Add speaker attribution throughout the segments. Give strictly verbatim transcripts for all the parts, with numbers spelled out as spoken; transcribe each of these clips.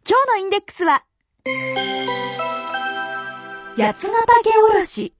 Speaker 1: 今日のインデックスは八ヶ岳おろし。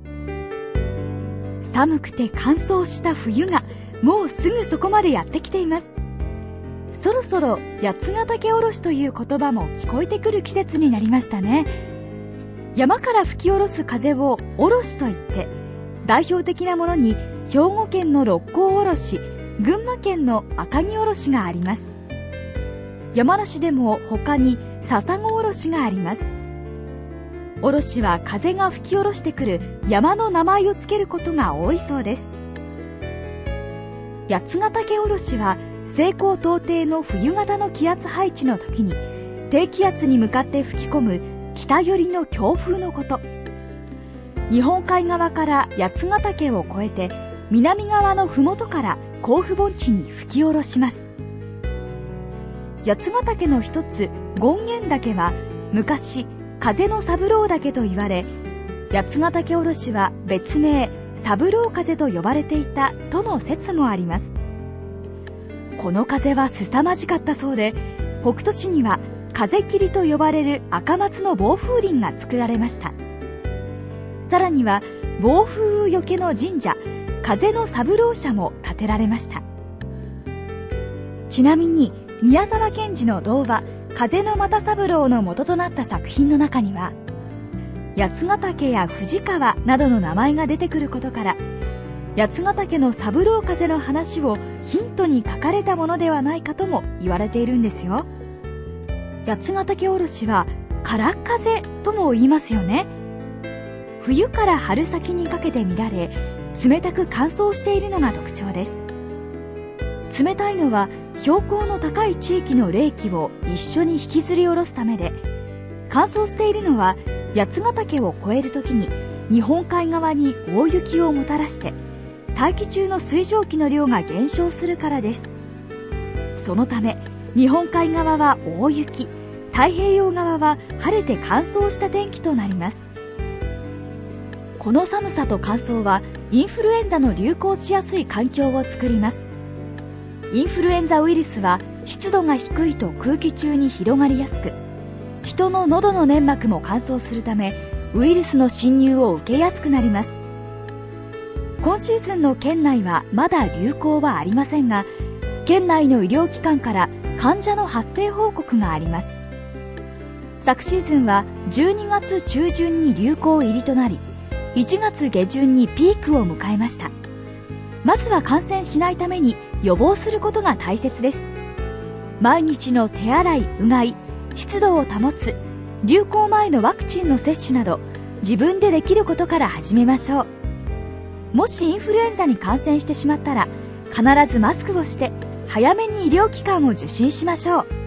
Speaker 1: 寒くて乾燥した冬がもうすぐそこまでやってきています。そろそろ八ヶ岳おろしという言葉も聞こえてくる季節になりましたね。山から吹き下ろす風をおろしといって、代表的なものに兵庫県の六甲おろし、群馬県の赤城おろしがあります。山梨でも他に笹子おろしがあります。おろしは風が吹き下ろしてくる山の名前をつけることが多いそうです。八ヶ岳おろしは西高東低の冬型の気圧配置の時に低気圧に向かって吹き込む北寄りの強風のこと。日本海側から八ヶ岳を越えて南側の麓から甲府盆地に吹き下ろします。八ヶ岳の一つ権現岳は昔風の三郎岳と言われ、八ヶ岳おろしは別名三郎風と呼ばれていたとの説もあります。この風は凄まじかったそうで、北斗市には風切と呼ばれる赤松の暴風林が作られました。さらには暴風雨よけの神社、風の三郎社も建てられました。ちなみに宮沢賢治の童話風の又三郎の元となった作品の中には、八ヶ岳や藤川などの名前が出てくることから、八ヶ岳の三郎風の話をヒントに書かれたものではないかとも言われているんですよ。八ヶ岳おろしはから風とも言いますよね。冬から春先にかけて見られ、冷たく乾燥しているのが特徴です。冷たいのは標高の高い地域の冷気を一緒に引きずり下ろすためで、乾燥しているのは八ヶ岳を越えるときに日本海側に大雪をもたらして大気中の水蒸気の量が減少するからです。そのため日本海側は大雪、太平洋側は晴れて乾燥した天気となります。この寒さと乾燥はインフルエンザの流行しやすい環境を作ります。インフルエンザウイルスは湿度が低いと空気中に広がりやすく、人の喉の粘膜も乾燥するためウイルスの侵入を受けやすくなります。今シーズンの県内はまだ流行はありませんが、県内の医療機関から患者の発生報告があります。昨シーズンはじゅうにがつ中旬に流行入りとなり、いちがつ下旬にピークを迎えました。まずは感染しないために予防することが大切です。毎日の手洗い、うがい、湿度を保つ、流行前のワクチンの接種など自分でできることから始めましょう。もしインフルエンザに感染してしまったら必ずマスクをして早めに医療機関を受診しましょう。